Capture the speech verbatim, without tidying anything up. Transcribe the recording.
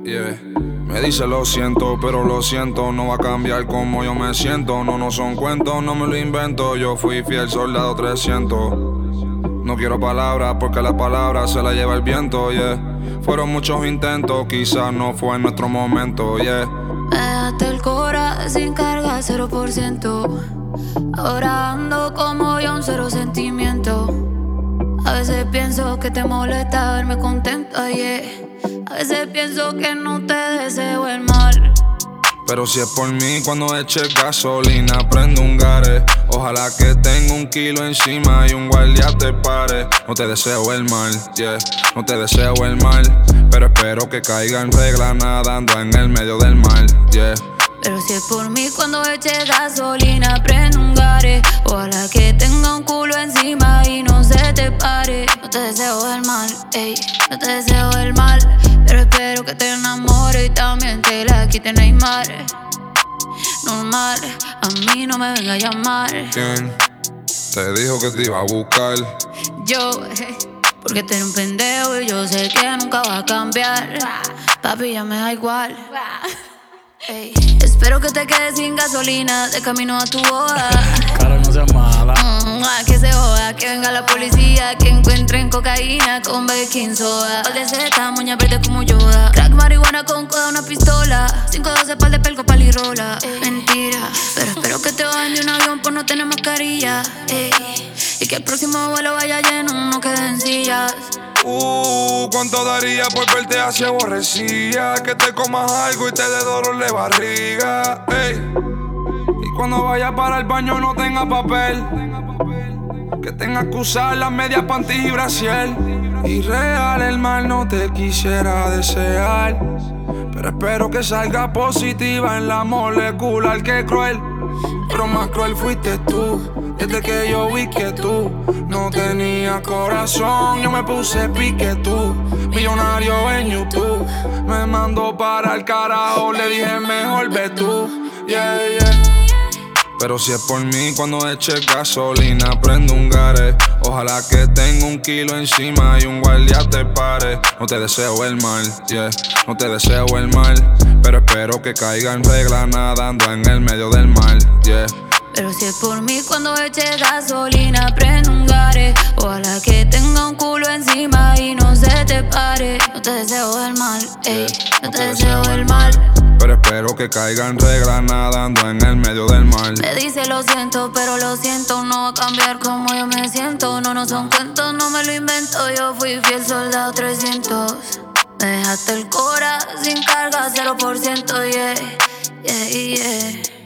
Yeah. Me dice lo siento, pero lo siento, no va a cambiar como yo me siento. No, no son cuentos, no me lo invento. Yo fui fiel soldado trescientos. No quiero palabras porque las palabras se las lleva el viento, yeah. Fueron muchos intentos, quizás no fue en nuestro momento, yeah. Me dejaste el cora sin carga, cero por ciento. Ahora ando como yo, un cero sentimiento. A veces pienso que te molesta verme contenta, yeah. A veces pienso que no te deseo el mal. Pero si es por mí, cuando eches gasolina, prende un gare. Ojalá que tenga un kilo encima y un guardia te pare. No te deseo el mal, yeah, no te deseo el mal. Pero espero que caiga en regla nadando en el medio del mar, yeah. Pero si es por mí, cuando eches gasolina, prende un gare. Ojalá que tenga un culo encima y no se te pare. No te deseo el mal, ey, no te deseo el mal. Pero espero que te enamores y también te la quite Neymar. Normal, a mí no me venga a llamar. ¿Quién te dijo que te iba a buscar? Yo, porque tú eres un pendejo y yo sé que nunca va a cambiar. Papi, ya me da igual. Ey. Espero que te quedes sin gasolina de camino a tu boda. Cara, no seas mala. Mm, que se joda, que venga la policía, que encuentren cocaína con baking soda. Pal de seta, moña verde como Yoda. Crack, marihuana con coda, una pistola. cinco doce pal de pelco, palirola. Mentira, pero espero que te bajen de un avión por no tener mascarilla. Ey. Y que el próximo vuelo vaya lleno, no queden sillas. Uh, ¿cuánto daría por verte así aborrecida? Que te comas algo y te dé dolor de barriga, ey. Y cuando vayas para el baño no tenga papel, que tengas que usar las medias panties y brasier. Irreal el mal, no te quisiera desear, pero espero que salga positiva en la molecular. Que cruel, pero más cruel fuiste tú. Desde que yo vi que tú no tenías corazón, yo me puse pique tú. Millonario en YouTube, me mandó para el carajo, le dije mejor ve tú, yeah, yeah. Pero si es por mí, cuando eches gasolina, prende un gare. Ojalá que tenga un kilo encima y un guardia te pare. No te deseo el mal, yeah, no te deseo el mal. Pero espero que caiga en regla nadando en el medio del mar, yeah. Pero si es por mí, cuando eches gasolina, prende un gare. Ojalá que tenga un culo encima y no se te pare. No te deseo el mal, ey, no te deseo el mal. Pero espero que caiga en regla nadando en el medio del mar. Me dice lo siento, pero lo siento, no va a cambiar como yo me siento. No, no son cuentos, no me lo invento. Yo fui fiel soldado trescientos. Me dejaste el cora sin carga, cero por ciento, yeah, yeah, yeah.